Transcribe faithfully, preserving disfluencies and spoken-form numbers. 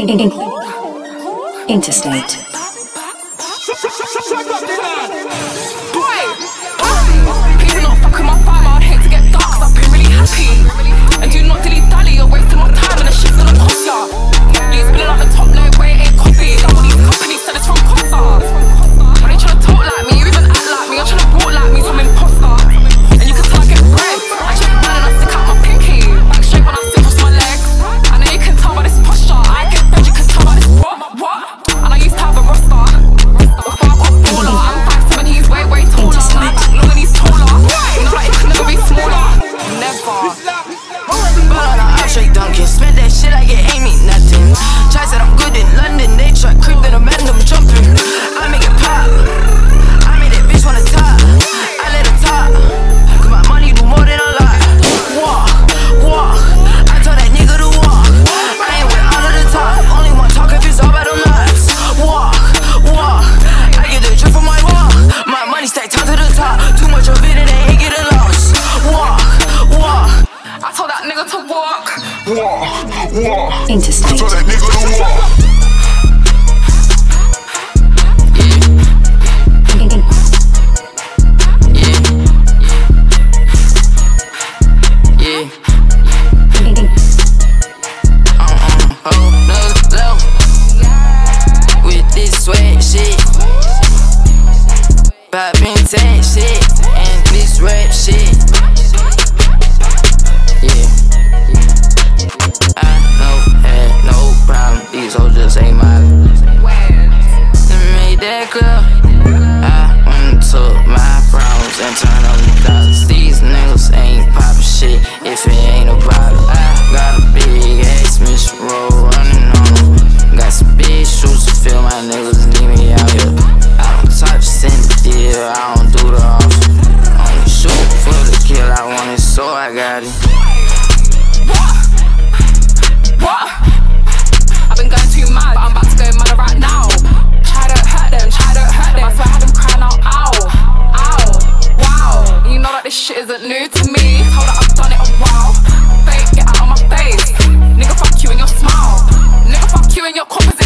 Interstate. Boy, please not fuck with my vibe. I'd hate to get dark 'cause I've been really happy. And do not dilly dally, you're wasting my time and the shit's gonna cost ya. You spilling out the top load where it ain't coffee. Done all these companies said it's from Costa. When they tryna talk like me, you even act like me. I'm tryna walk like me, so I'm imposter. And you can tell I get bread. I check mine and I stick out my pinky. Back straight when I sit across my legs. I know you can tell by this posture. I get bread, you can tell by this what, what. And I used to have a roster. Before I got baller, I'm five seven, he's way, way taller. My back long and he's taller. You know like it can never be smaller. Never. Ball on a up straight dunking. Spent that shit like it ain't mean nothing. Try said I'm good in London. They try creeping, I'm at them jumping. I make it pop. I made that bitch wanna top. I let her top. Cause my money do more than a lot. Walk, walk. I told that nigga to walk. I ain't with all of the talk. Only one talk if it's all about them nuts. Walk, walk. I get the drip from my walk. My money stacked top to the top. Too much of it and they ain't getting lost. Walk, walk. I told that nigga to walk. Walk, walk. Interstate. I told that nigga to walk. Yeah. Uh-uh. Oh, no, low. With this sweat shit. Poppin' tag shit. And this rap shit. Yeah. I know, had no problem. These hoes just ain't mine. Made that clear. I went to my problems and turned on the dollars. These niggas ain't poppin' shit if it ain't about it. I got a big ass mission roll running on them. Got some big shoes to fill, my niggas need me out here. I don't touch send the deal, I don't do the offer. Only shoot for the kill, I want it, so I got it. What? What? I've been going too mad, but I'm about to go mad right now. Try to hurt them, try to hurt them. I swear I had them crying out, ow, ow, wow. You know that this shit isn't new to me. Told that I've done it a while. Fake, get out of my face. Nigga, fuck you and your smile. Nigga, fuck you and your composition.